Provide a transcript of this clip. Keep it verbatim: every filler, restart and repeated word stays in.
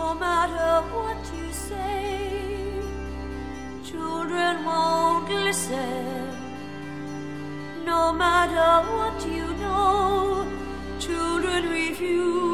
no matter what you say. Children won't listen, no matter what you know. Children refuse.